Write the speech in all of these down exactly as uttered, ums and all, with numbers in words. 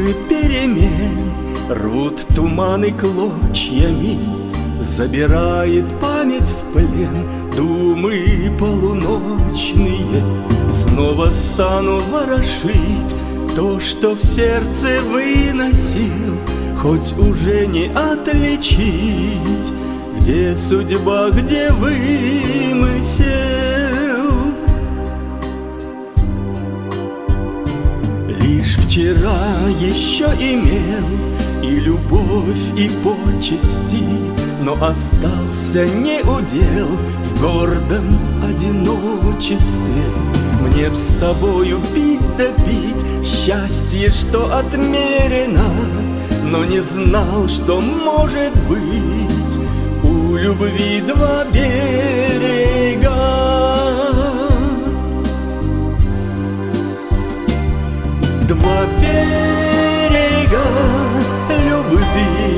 Ветры перемен рвут туманы клочьями, забирает память в плен думы полуночные. Снова стану ворошить то, что в сердце выносил, хоть уже не отличить, где судьба, где вымысел. Лишь вчера еще имел и любовь, и почести, но остался неудел в гордом одиночестве. Мне б с тобою пить да пить счастье, что отмерено, но не знал, что может быть у любви два берега. Два берега любви,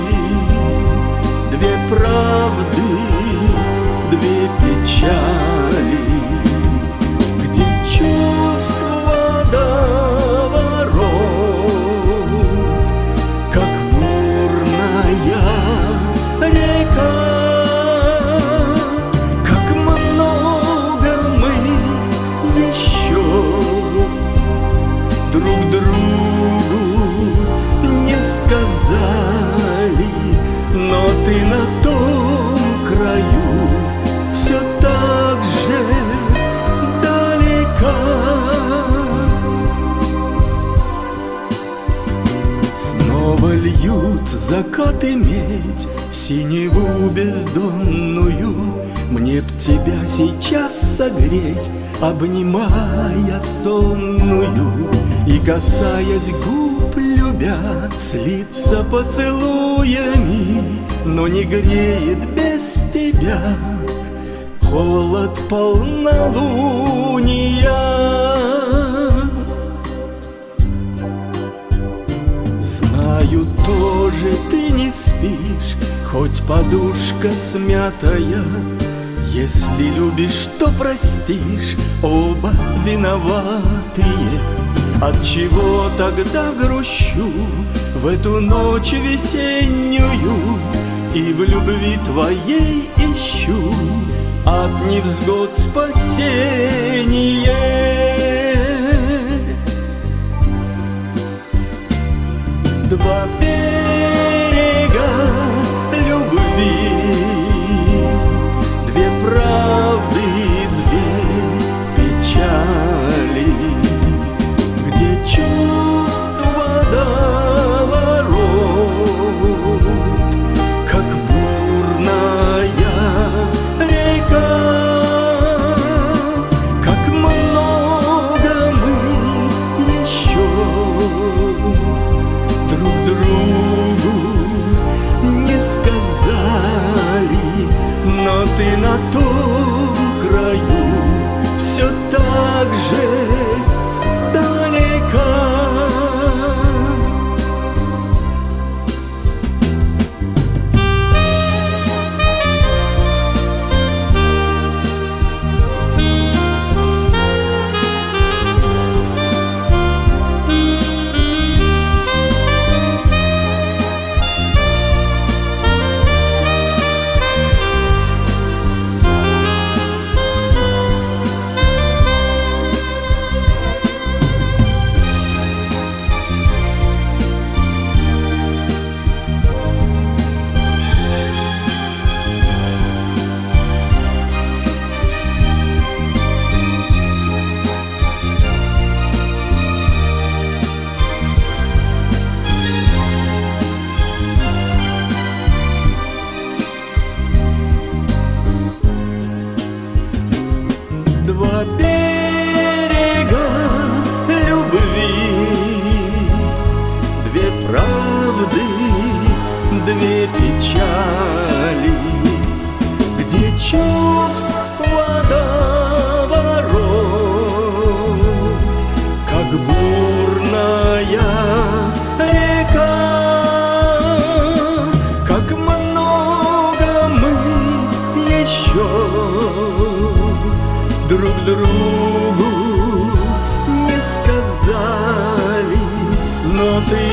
две правды, две печали, где чувства водоворот, как бурная река. Как много мы еще друг другу не сказали, но ты на том краю все так же далека. Снова льют закаты медь в синеву бездонную. Мне б тебя сейчас согреть, обнимая сонную, и, касаясь губ любя, слиться поцелуями, но не греет без тебя холод полнолуния. Знаю, тоже ты не спишь, хоть подушка смятая. Если любишь, то простишь, оба виноватые. Отчего тогда грущу в эту ночь весеннюю и в любви твоей ищу от невзгод спасение? Два берега любви, две правды, две печали, где чувства водоворот, как бурная река. Как много мы еще друг другу что ты